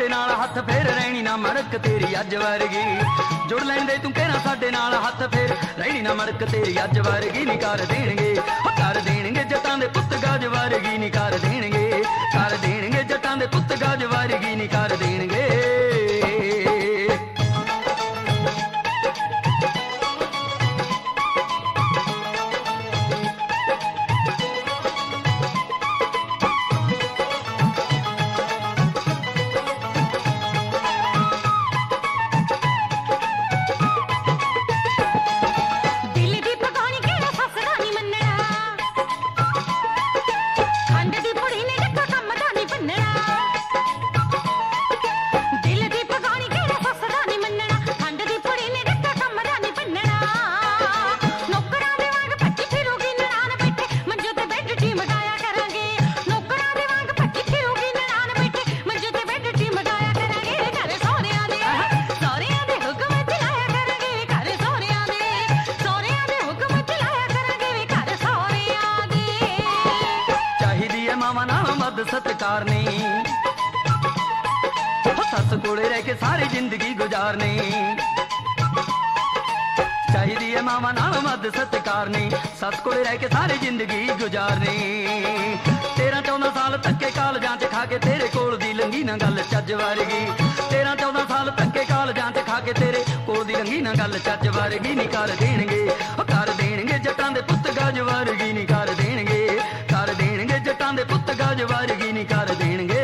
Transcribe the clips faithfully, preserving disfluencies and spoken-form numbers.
ਸਾਡੇ ਨਾਲ ਹੱਥ ਫੇਰ ਰਹਿਣੀ ਨਾ ਮੜਕ ਤੇਰੀ ਅੱਜ ਵਰਗੀ ਜੁੜ ਲੈਂਦੇ ਤੂੰ ਕਹਿਣਾ ਸਾਡੇ ਨਾਲ ਹੱਥ ਫੇਰ ਰਹਿਣੀ ਨਾ ਮੜਕ ਤੇਰੀ ਅੱਜ ਵਰਗੀ ਨੀ ਕਰ ਦੇਣਗੇ ਕਰ ਦੇਣਗੇ ਜੱਟਾਂ ਦੇ ਪੁੱਤ ਗਾਜ ਵਰਗੀ ਨੀ ਕਰ ਦੇਣਗੇ ਕਰ ਦੇਣਗੇ ਜੱਟਾਂ ਦੇ ਪੁੱਤ ਗਾਜ ਵਰਗੀ ਨੀ ਕਰ ਦੇਣਗੇ सत्कार ने सस कोले रह के सारी जिंदगी गुजारने चाहिए है मामा नाल मद सत्कार ने सस कोले रह के सारी जिंदगी गुजारने तेरह चौदह साल धक्के कालजां च खा के तेरे कोल दी लंघी ना गल चज वर्गी तेरह चौदह साल धक्के कालजां च खा के तेरे कोल दी लंघी ना गल चज वर्गी नी कर देणगे कर देणगे जट्टां दे पुत्त गज वर्गी नी कर देणगे कर देणगे जट्टां दे पुत्त गज वर्गी नी कर देणगे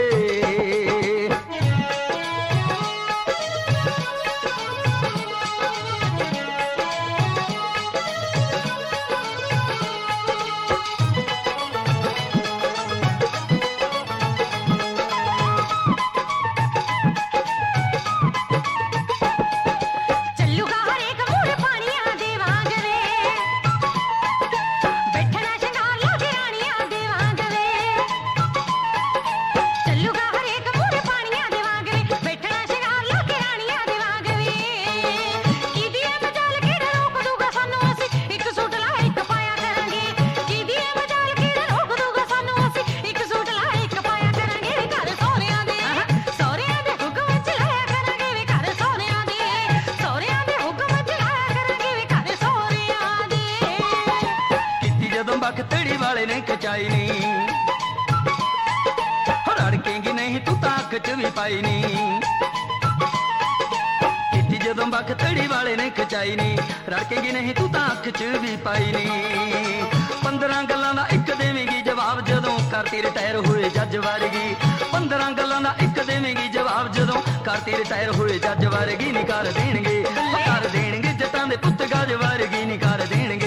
तड़ी वाले ने खचाई नहीं रड़केंगी नहीं तू ताक च भी पाई नहीं किती जदों बख तड़ी वाले ने खचाई नहीं रड़केंगी नहीं तू ताक च भी पाई नहीं पंद्रह गल्लां दा इक देवेंगी जवाब जदों करती रिटायर हुए जज वर्गी पंद्रह गल्लां दा इक देवेंगी जवाब जदों करती रिटायर हुए जज वर्गी नी कर देणगे कर देणगे जट्टां दे पुत्त गज वर्गी नी कर देणगे